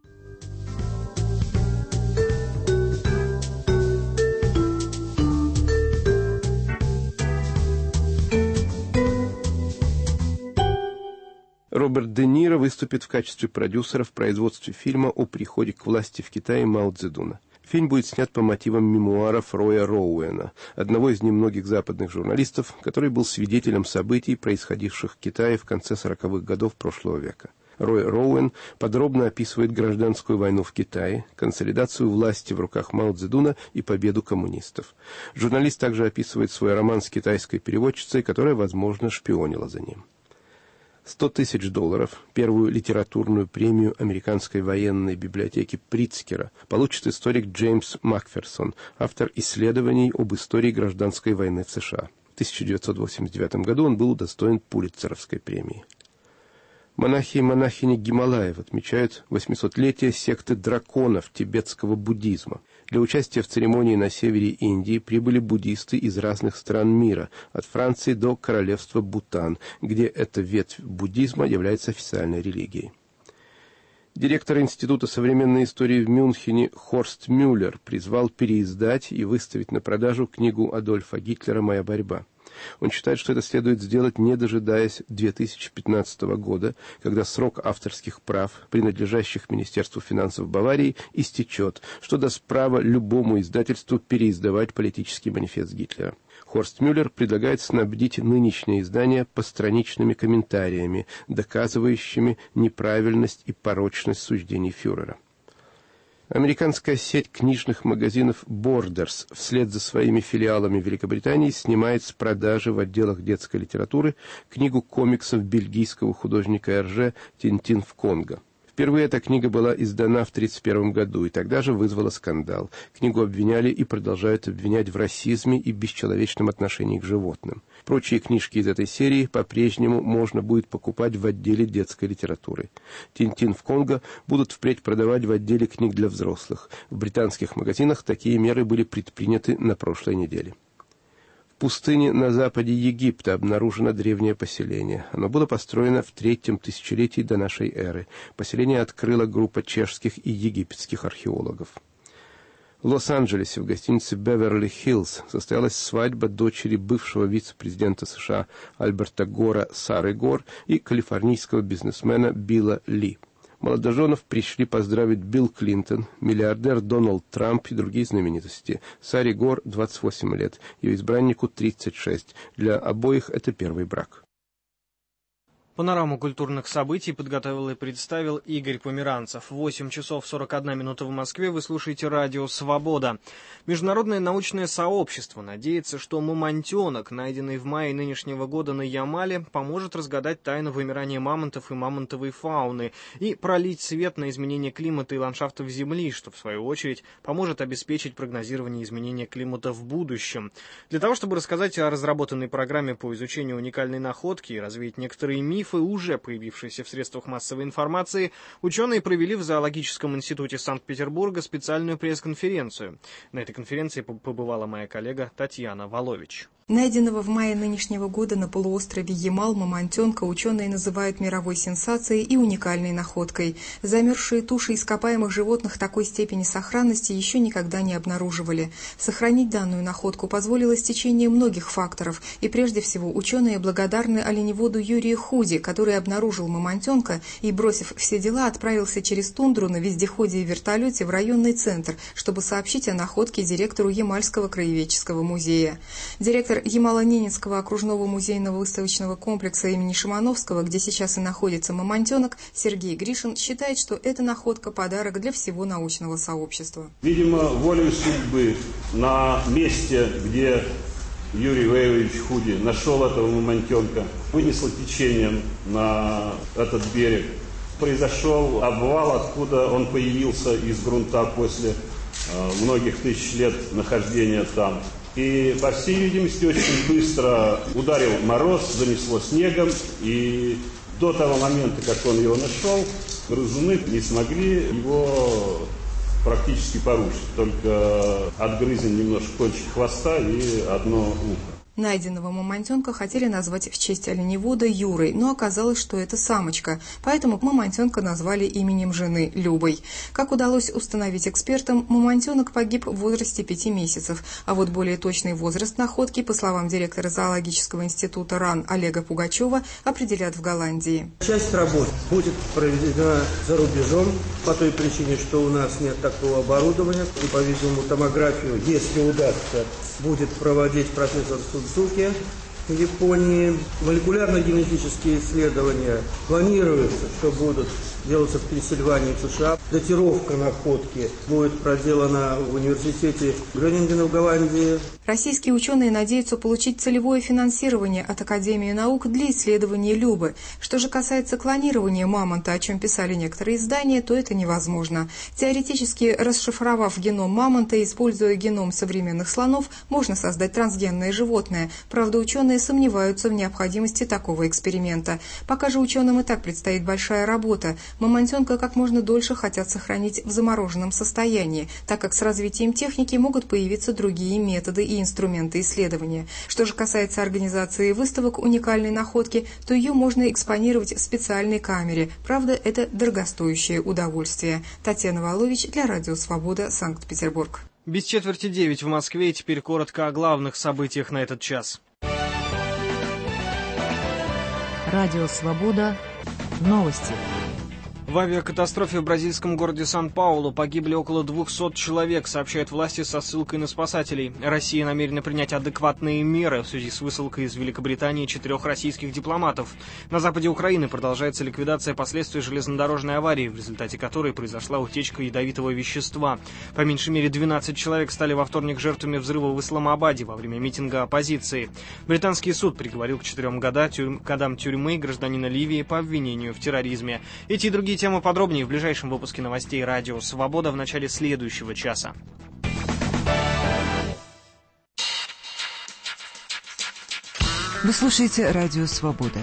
Роберт Де Ниро выступит в качестве продюсера в производстве фильма о приходе к власти в Китае Мао Цзэдуна. Фильм будет снят по мотивам мемуаров Роя Роуэна, одного из немногих западных журналистов, который был свидетелем событий, происходивших в Китае в конце сороковых годов прошлого века. Рой Роуэн подробно описывает гражданскую войну в Китае, консолидацию власти в руках Мао Цзэдуна и победу коммунистов. Журналист также описывает свой роман с китайской переводчицей, которая, возможно, шпионила за ним. сто тысяч долларов, первую литературную премию Американской военной библиотеки Притцкера, получит историк Джеймс Макферсон, автор исследований об истории гражданской войны в США. В тысяча девятьсот восемьдесят девятом году он был удостоен Пулитцеровской премии. Монахи и монахини Гималаев отмечают восьмисотлетие секты драконов тибетского буддизма. Для участия в церемонии на севере Индии прибыли буддисты из разных стран мира, от Франции до королевства Бутан, где эта ветвь буддизма является официальной религией. Директор Института современной истории в Мюнхене Хорст Мюллер призвал переиздать и выставить на продажу книгу Адольфа Гитлера «Моя борьба». Он считает, что это следует сделать, не дожидаясь две тысячи пятнадцатого года, когда срок авторских прав, принадлежащих Министерству финансов Баварии, истечет, что даст право любому издательству переиздавать политический манифест Гитлера. Хорст Мюллер предлагает снабдить нынешнее издание постраничными комментариями, доказывающими неправильность и порочность суждений фюрера. Американская сеть книжных магазинов Borders вслед за своими филиалами в Великобритании снимает с продажи в отделах детской литературы книгу комиксов бельгийского художника Эрже «Тинтин в Конго». Впервые эта книга была издана в тысяча девятьсот тридцать первом году и тогда же вызвала скандал. Книгу обвиняли и продолжают обвинять в расизме и бесчеловечном отношении к животным. Прочие книжки из этой серии по-прежнему можно будет покупать в отделе детской литературы. «Тинтин в Конго» будут впредь продавать в отделе книг для взрослых. В британских магазинах такие меры были предприняты на прошлой неделе. В пустыне на западе Египта обнаружено древнее поселение. Оно было построено в третьем тысячелетии до нашей эры. Поселение открыла группа чешских и египетских археологов. В Лос-Анджелесе в гостинице «Беверли-Хиллз» состоялась свадьба дочери бывшего вице-президента США Альберта Гора Сары Гор и калифорнийского бизнесмена Билла Ли. Молодоженов пришли поздравить Билл Клинтон, миллиардер Дональд Трамп и другие знаменитости. Саре Гор двадцать восемь лет, ее избраннику тридцать шесть. Для обоих это первый брак. Панораму культурных событий подготовил и представил Игорь Померанцев. восемь часов сорок одна минута в Москве. Вы слушаете радио «Свобода». Международное научное сообщество надеется, что мамонтенок, найденный в мае нынешнего года на Ямале, поможет разгадать тайну вымирания мамонтов и мамонтовой фауны и пролить свет на изменение климата и ландшафтов Земли, что, в свою очередь, поможет обеспечить прогнозирование изменения климата в будущем. Для того, чтобы рассказать о разработанной программе по изучению уникальной находки и развеять некоторые мифы, уже появившиеся в средствах массовой информации, ученые провели в Зоологическом институте Санкт-Петербурга специальную пресс-конференцию. На этой конференции побывала моя коллега Татьяна Волович. Найденного в мае нынешнего года на полуострове Ямал мамонтенка ученые называют мировой сенсацией и уникальной находкой. Замерзшие туши ископаемых животных такой степени сохранности еще никогда не обнаруживали. Сохранить данную находку позволило стечение многих факторов, и прежде всего ученые благодарны оленеводу Юрию Худи, который обнаружил мамонтенка и, бросив все дела, отправился через тундру на вездеходе и вертолете в районный центр, чтобы сообщить о находке директору Ямальского краеведческого музея. Директор Ямало-Ненецкого окружного музейного выставочного комплекса имени Шимановского, где сейчас и находится мамонтенок, Сергей Гришин считает, что эта находка – подарок для всего научного сообщества. Видимо, волей судьбы на месте, где Юрий Ваевич Худи нашел этого мамонтенка, вынесло течением на этот берег. Произошел обвал, откуда он появился из грунта после э, многих тысяч лет нахождения там. И, по всей видимости, очень быстро ударил мороз, занесло снегом, и до того момента, как он его нашел, грызуны не смогли его практически порушить. Только отгрызен немножко кончик хвоста и одно ухо. Найденного мамонтенка хотели назвать в честь оленевода Юрой, но оказалось, что это самочка, поэтому мамонтенка назвали именем жены Любой. Как удалось установить экспертам, мамонтенок погиб в возрасте пяти месяцев, а вот более точный возраст находки, по словам директора Зоологического института РАН Олега Пугачева, определят в Голландии. Часть работ будет проведена за рубежом, по той причине, что у нас нет такого оборудования, и, по-видимому, томографию, если удастся, будет проводить профессор Судзуки в Японии. Молекулярно-генетические исследования планируется, что будут делаться в Пенсильвании, в США. Датировка находки будет проделана в университете Грёнингена в Голландии. Российские ученые надеются получить целевое финансирование от Академии наук для исследования Любы. Что же касается клонирования мамонта, о чем писали некоторые издания, то это невозможно. Теоретически, расшифровав геном мамонта и используя геном современных слонов, можно создать трансгенное животное. Правда, ученые сомневаются в необходимости такого эксперимента. Пока же ученым и так предстоит большая работа. Мамонтенка как можно дольше хотят сохранить в замороженном состоянии, так как с развитием техники могут появиться другие методы и инструменты исследования. Что же касается организации выставок уникальной находки, то ее можно экспонировать в специальной камере. Правда, это дорогостоящее удовольствие. Татьяна Волович для Радио Свобода, Санкт-Петербург. Без четверти девять в Москве, и теперь коротко о главных событиях на этот час. Радио Свобода. Новости. В авиакатастрофе в бразильском городе Сан-Паулу погибли около двухсот человек, сообщают власти со ссылкой на спасателей. Россия намерена принять адекватные меры в связи с высылкой из Великобритании четырех российских дипломатов. На западе Украины продолжается ликвидация последствий железнодорожной аварии, в результате которой произошла утечка ядовитого вещества. По меньшей мере двенадцать человек стали во вторник жертвами взрыва в Исламабаде во время митинга оппозиции. Британский суд приговорил к четырем годам тюрьмы гражданина Ливии по обвинению в терроризме. Эти и другие темы подробнее в ближайшем выпуске новостей «Радио Свобода» в начале следующего часа. Вы слушаете «Радио Свобода».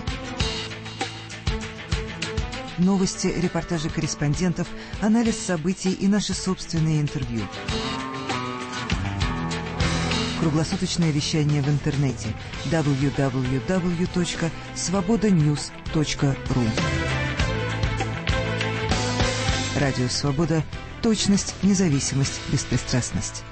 Новости, репортажи корреспондентов, анализ событий и наши собственные интервью. Круглосуточное вещание в интернете дабл ю дабл ю дабл ю точка свобода ньюс точка ру. Радио «Свобода». Точность, независимость, беспристрастность.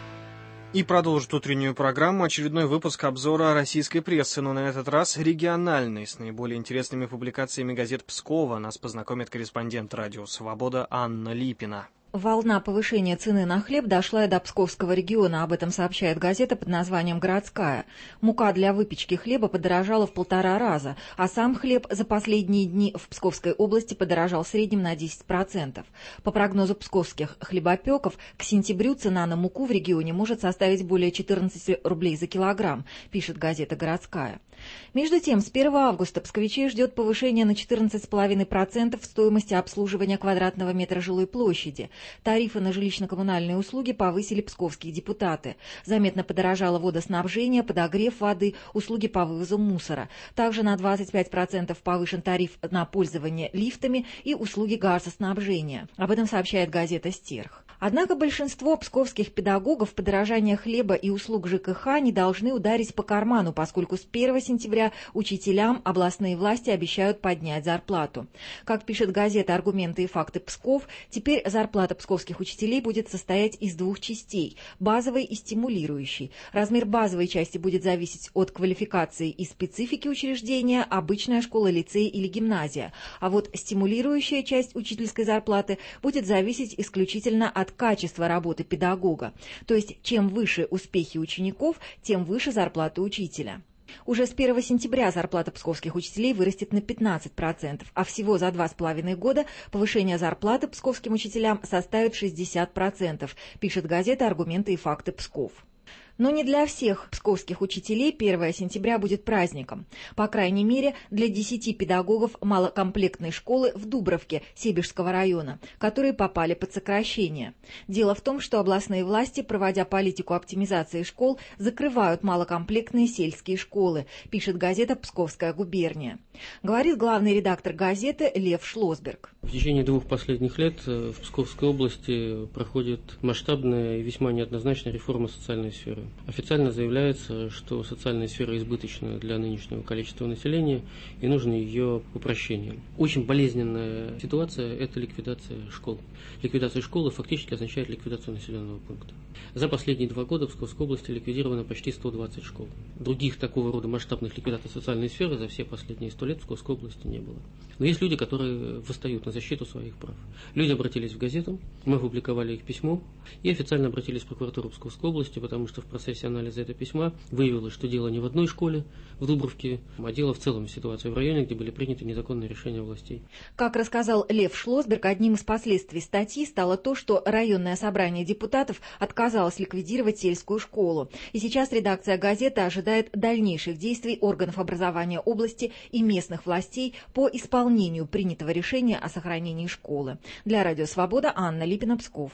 И продолжит утреннюю программу очередной выпуск обзора российской прессы, но на этот раз региональный. С наиболее интересными публикациями газет Пскова нас познакомит корреспондент Радио «Свобода» Анна Липина. Волна повышения цены на хлеб дошла и до Псковского региона. Об этом сообщает газета под названием «Городская». Мука для выпечки хлеба подорожала в полтора раза, а сам хлеб за последние дни в Псковской области подорожал в среднем на десять процентов. По прогнозу псковских хлебопеков, к сентябрю цена на муку в регионе может составить более четырнадцати рублей за килограмм, пишет газета «Городская». Между тем, с первого августа псковичей ждет повышение на четырнадцать целых пять десятых процента в стоимости обслуживания квадратного метра жилой площади. Тарифы на жилищно-коммунальные услуги повысили псковские депутаты. Заметно подорожало водоснабжение, подогрев воды, услуги по вывозу мусора. Также на двадцать пять процентов повышен тариф на пользование лифтами и услуги газоснабжения. Об этом сообщает газета «Стерх». Однако большинство псковских педагогов подорожание хлеба и услуг ЖКХ не должны ударить по карману, поскольку с первого сентября учителям областные власти обещают поднять зарплату. Как пишет газета «Аргументы и факты Псков», теперь зарплата псковских учителей будет состоять из двух частей – базовой и стимулирующей. Размер базовой части будет зависеть от квалификации и специфики учреждения, обычная школа, лицей или гимназия. А вот стимулирующая часть учительской зарплаты будет зависеть исключительно от качества работы педагога. То есть, чем выше успехи учеников, тем выше зарплата учителя. Уже с первого сентября зарплата псковских учителей вырастет на пятнадцать процентов, а всего за два с половиной года повышение зарплаты псковским учителям составит шестьдесят процентов, пишет газета «Аргументы и факты Псков». Но не для всех псковских учителей первого сентября будет праздником. По крайней мере, для десяти педагогов малокомплектной школы в Дубровке Себежского района, которые попали под сокращение. Дело в том, что областные власти, проводя политику оптимизации школ, закрывают малокомплектные сельские школы, пишет газета «Псковская губерния». Говорит главный редактор газеты Лев Шлосберг. В течение двух последних лет в Псковской области проходит масштабная и весьма неоднозначная реформа социальной сферы. Официально заявляется, что социальная сфера избыточна для нынешнего количества населения и нужно ее упрощение. Очень болезненная ситуация – это ликвидация школ. Ликвидация школы фактически означает ликвидацию населенного пункта. За последние два года в Псковской области ликвидировано почти сто двадцать школ. Других такого рода масштабных ликвидаций социальной сферы за все последние сто лет в Псковской области не было. Но есть люди, которые восстают на защиту своих прав. Люди обратились в газету, мы опубликовали их письмо и официально обратились в прокуратуру Псковской области, потому что в процессе анализа этого письма выявилось, что дело не в одной школе в Дубровке, а дело в целом ситуации в районе, где были приняты незаконные решения властей. Как рассказал Лев Шлосберг, одним из последствий статьи стало то, что районное собрание депутатов отказалось ликвидировать сельскую школу. И сейчас редакция газеты ожидает дальнейших действий органов образования области и местных властей по исполнению принятого решения о сохранении школы. Для Радио Свобода Анна Липина, Псков.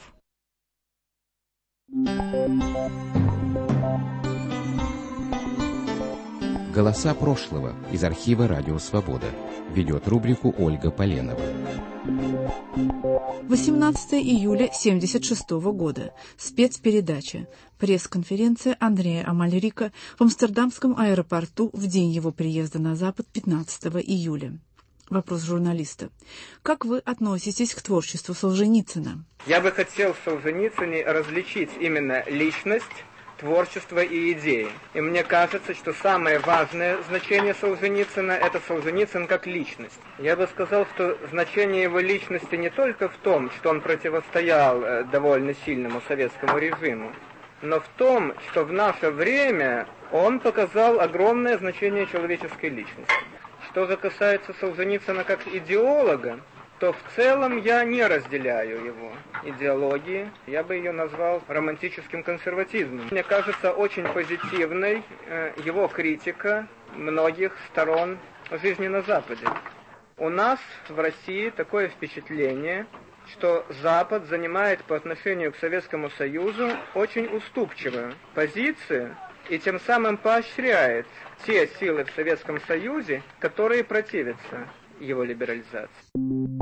Голоса прошлого из архива «Радио Свобода». Ведет рубрику Ольга Поленова. восемнадцатого июля семьдесят шестого года. Спецпередача. Пресс-конференция Андрея Амальрика в Амстердамском аэропорту в день его приезда на Запад пятнадцатого июля. Вопрос журналиста. Как вы относитесь к творчеству Солженицына? Я бы хотел в Солженицыне различить именно личность, творчество и идеи. И мне кажется, что самое важное значение Солженицына – это Солженицын как личность. Я бы сказал, что значение его личности не только в том, что он противостоял довольно сильному советскому режиму, но в том, что в наше время он показал огромное значение человеческой личности. Что же касается Солженицына как идеолога, то в целом я не разделяю его идеологии. Я бы ее назвал романтическим консерватизмом. Мне кажется очень позитивной э, его критика многих сторон жизни на Западе. У нас в России такое впечатление, что Запад занимает по отношению к Советскому Союзу очень уступчивую позицию и тем самым поощряет те силы в Советском Союзе, которые противятся его либерализации.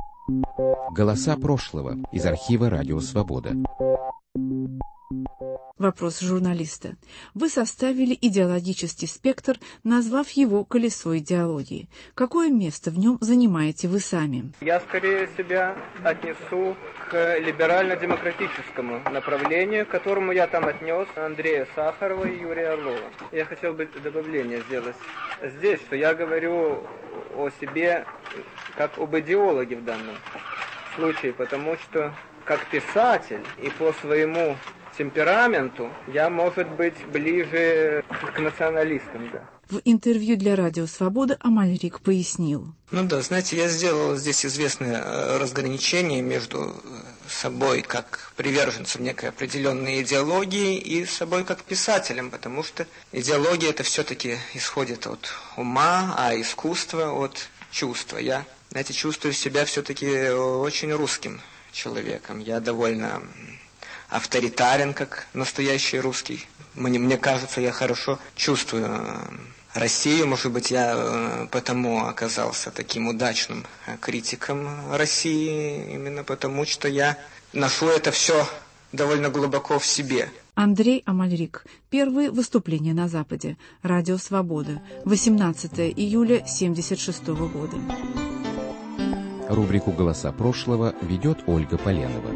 Голоса прошлого из архива «Радио Свобода». Вопрос журналиста. Вы составили идеологический спектр, назвав его «колесо идеологии». Какое место в нем занимаете вы сами? Я скорее себя отнесу к либерально-демократическому направлению, к которому я там отнес Андрея Сахарова и Юрия Орлова. Я хотел бы добавление сделать здесь, что я говорю о себе как об идеологе в данном случае, потому что как писатель и по своему темпераменту я, может быть, ближе к националистам, да. В интервью для Радио Свобода Амальрик пояснил. Ну да, знаете, я сделал здесь известное разграничение между собой как приверженцем некой определенной идеологии и собой как писателем, потому что идеология это все-таки исходит от ума, а искусство от чувства. Я, знаете, чувствую себя все-таки очень русским человеком. Я довольно авторитарен, как настоящий русский. Мне, мне кажется, я хорошо чувствую Россию. Может быть, я потому оказался таким удачным критиком России, именно потому, что я ношу это все довольно глубоко в себе. Андрей Амальрик. Первые выступления на Западе. Радио Свобода. восемнадцатого июля семьдесят шестого года. Рубрику «Голоса прошлого» ведет Ольга Поленова.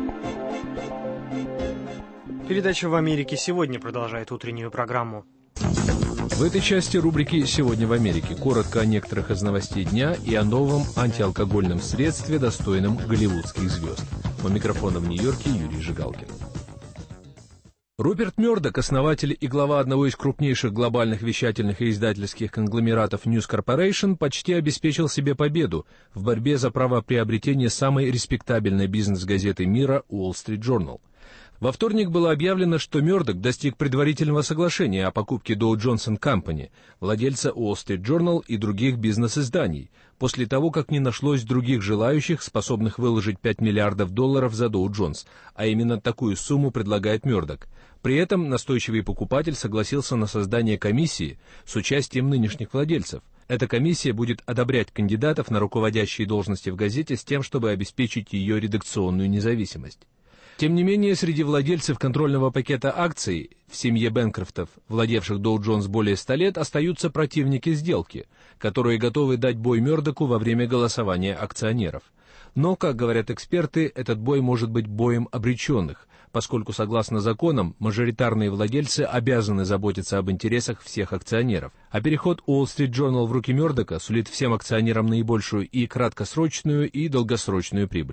Передача «В Америке сегодня» продолжает утреннюю программу. В этой части рубрики «Сегодня в Америке» коротко о некоторых из новостей дня и о новом антиалкогольном средстве, достойном голливудских звезд. У микрофона в Нью-Йорке Юрий Жигалкин. Руперт Мёрдок, основатель и глава одного из крупнейших глобальных вещательных и издательских конгломератов News Corporation, почти обеспечил себе победу в борьбе за право приобретения самой респектабельной бизнес-газеты мира Wall Street Journal. Во вторник было объявлено, что Мёрдок достиг предварительного соглашения о покупке Dow Jones энд Company, владельца Wall Street Journal и других бизнес-изданий, после того, как не нашлось других желающих, способных выложить пять миллиардов долларов за Dow Jones, а именно такую сумму предлагает Мёрдок. При этом настойчивый покупатель согласился на создание комиссии с участием нынешних владельцев. Эта комиссия будет одобрять кандидатов на руководящие должности в газете с тем, чтобы обеспечить ее редакционную независимость. Тем не менее, среди владельцев контрольного пакета акций в семье Бэнкрофтов, владевших Dow Jones более ста лет, остаются противники сделки, которые готовы дать бой Мёрдоку во время голосования акционеров. Но, как говорят эксперты, этот бой может быть боем обреченных, поскольку, согласно законам, мажоритарные владельцы обязаны заботиться об интересах всех акционеров. А переход Wall Street Journal в руки Мёрдока сулит всем акционерам наибольшую и краткосрочную, и долгосрочную прибыль.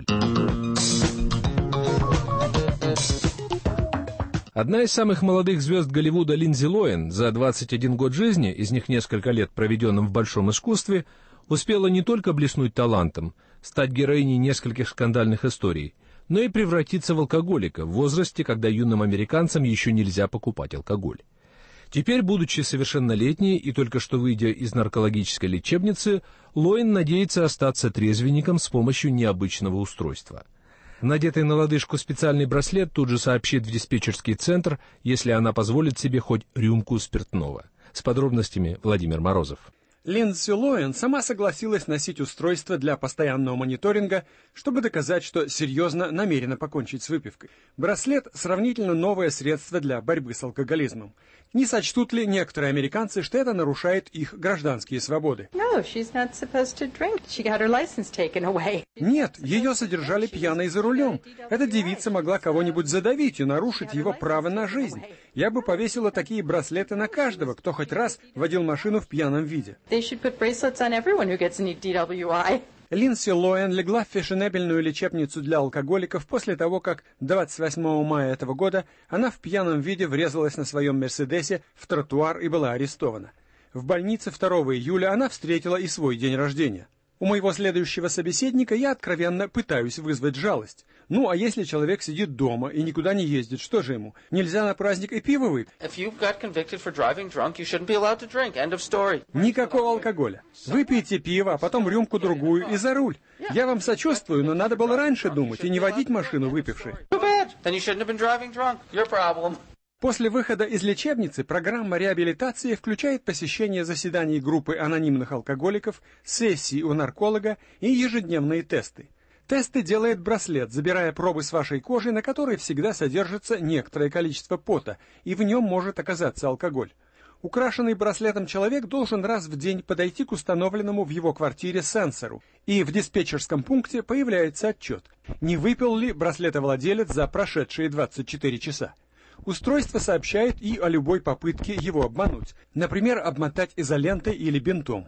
Одна из самых молодых звезд Голливуда Линдзи Лоэн за двадцать один год жизни, из них несколько лет проведенным в большом искусстве, успела не только блеснуть талантом, стать героиней нескольких скандальных историй, но и превратиться в алкоголика в возрасте, когда юным американцам еще нельзя покупать алкоголь. Теперь, будучи совершеннолетней и только что выйдя из наркологической лечебницы, Лоэн надеется остаться трезвенником с помощью необычного устройства. Надетый на лодыжку специальный браслет тут же сообщит в диспетчерский центр, если она позволит себе хоть рюмку спиртного. С подробностями Владимир Морозов. Линдзи Лоэн сама согласилась носить устройство для постоянного мониторинга, чтобы доказать, что серьезно намерена покончить с выпивкой. Браслет – сравнительно новое средство для борьбы с алкоголизмом. Не сочтут ли некоторые американцы, что это нарушает их гражданские свободы? No, she's not supposed to drink. She got her license taken away. Нет, ее содержали пьяной за рулем. Эта девица могла кого-нибудь задавить и нарушить его право на жизнь. Я бы повесила такие браслеты на каждого, кто хоть раз водил машину в пьяном виде. They should put bracelets on everyone who gets an ди дабл ю ай. Линдзи Лоэн легла в фешенебельную лечебницу для алкоголиков после того, как двадцать восьмого мая этого года она в пьяном виде врезалась на своем «Мерседесе» в тротуар и была арестована. В больнице второго июля она встретила и свой день рождения. У моего следующего собеседника я откровенно пытаюсь вызвать жалость. Ну, а если человек сидит дома и никуда не ездит, что же ему? Нельзя на праздник и пиво выпить? Никакого алкоголя. Выпейте пиво, а потом рюмку-другую и за руль. Я вам сочувствую, но надо было раньше думать и не водить машину выпившей. После выхода из лечебницы программа реабилитации включает посещение заседаний группы анонимных алкоголиков, сессии у нарколога и ежедневные тесты. Тесты делает браслет, забирая пробы с вашей кожи, на которой всегда содержится некоторое количество пота, и в нем может оказаться алкоголь. Украшенный браслетом человек должен раз в день подойти к установленному в его квартире сенсору, и в диспетчерском пункте появляется отчет, не выпил ли браслетовладелец за прошедшие двадцать четыре часа. Устройство сообщает и о любой попытке его обмануть, например, обмотать изолентой или бинтом.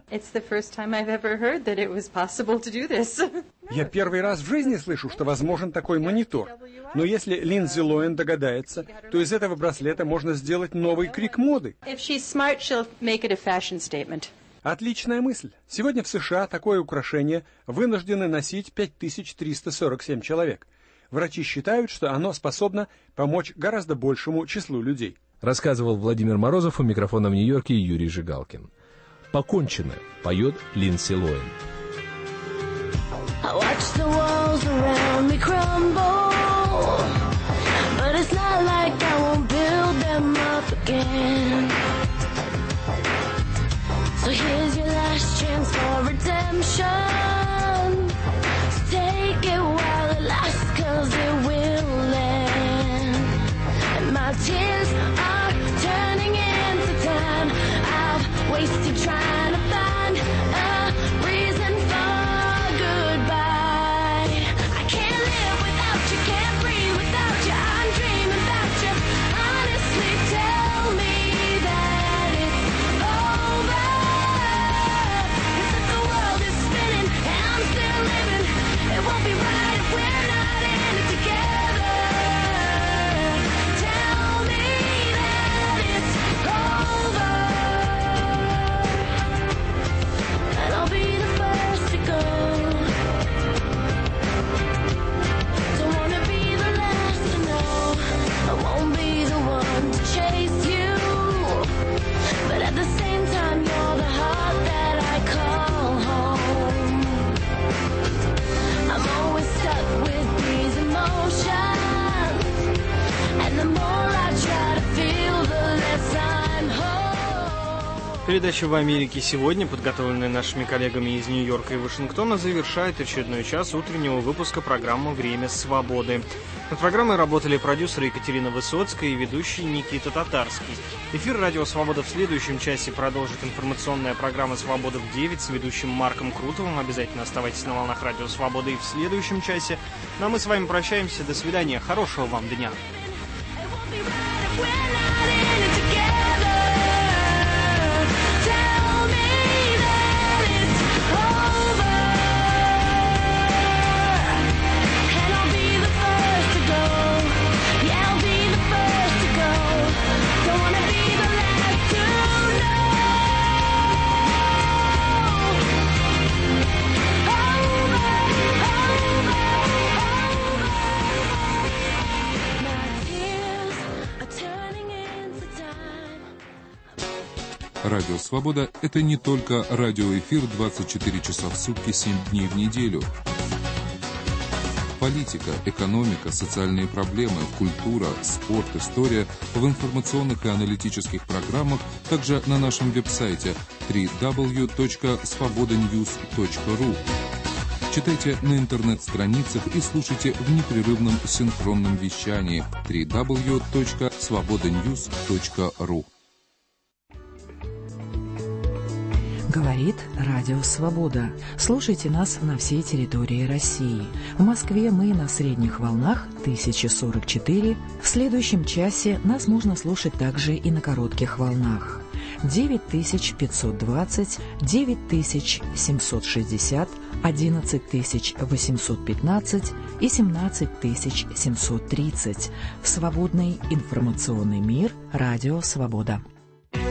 Я первый раз в жизни слышу, что возможен такой монитор. Но если Линдзи Лоэн догадается, то из этого браслета можно сделать новый крик моды. Отличная мысль. Сегодня в США такое украшение вынуждены носить пять тысяч триста сорок семь человек. Врачи считают, что оно способно помочь гораздо большему числу людей. Рассказывал Владимир Морозов, у микрофона в Нью-Йорке Юрий Жигалкин. «Покончено», поет Линдси Лоэн. So here's your last chance for redemption. So take it while it lasts, cause it will end. And my tears are turning into time I've wasted trying to find a reason for goodbye. I can't live without you, can't breathe without you. I'm dreaming about you. Honestly, tell me that it's over. It won't be right if we're not in it together. Tell me that it's over, and I'll be the first to go. Don't wanna be the last to know. I won't be the one to chase you, but at the same time you're the heart that I call home. I'm always stuck with these emotions, and the more I try to feel, the less I'm home. Передача «В Америке сегодня», подготовленная нашими коллегами из Нью-Йорка и Вашингтона, завершает очередной час утреннего выпуска программы «Время свободы». Над программой работали продюсеры Екатерина Высоцкая и ведущий Никита Татарский. Эфир «Радио Свобода» в следующем часе продолжит информационная программа «Свобода в девять» с ведущим Марком Крутовым. Обязательно оставайтесь на волнах «Радио Свобода» и в следующем часе. Ну а мы с вами прощаемся. До свидания. Хорошего вам дня. Радио «Свобода» — это не только радиоэфир двадцать четыре часа в сутки, семь дней в неделю. Политика, экономика, социальные проблемы, культура, спорт, история в информационных и аналитических программах, также на нашем веб-сайте дабл ю дабл ю дабл ю точка свобода ньюс точка ру. Читайте на интернет-страницах и слушайте в непрерывном синхронном вещании дабл ю дабл ю дабл ю точка свобода ньюс точка ру. Говорит Радио Свобода. Слушайте нас на всей территории России. В Москве мы на средних волнах тысяча сорок четыре. В следующем часе нас можно слушать также и на коротких волнах. девять тысяч пятьсот двадцать, девять тысяч семьсот шестьдесят, одиннадцать тысяч восемьсот пятнадцать и семнадцать тысяч семьсот тридцать. Свободный информационный мир. Радио Свобода.